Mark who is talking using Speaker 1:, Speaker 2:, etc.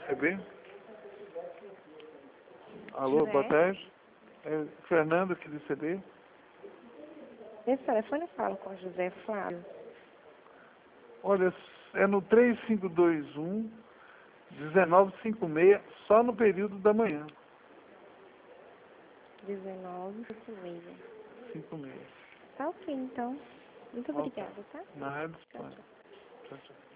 Speaker 1: receber? Alô,
Speaker 2: José?
Speaker 1: boa tarde. É Fernando aqui do ICB.
Speaker 2: Esse telefone eu falo com o José Flávio.
Speaker 1: Olha, é no 3521-1956, só no período da manhã.
Speaker 2: 1956.
Speaker 1: 56.
Speaker 2: Tá ok, então. Muito
Speaker 1: Ok.
Speaker 2: obrigada, tá?
Speaker 1: Na rádio,
Speaker 2: Tchau, tchau.
Speaker 1: tchau, tchau.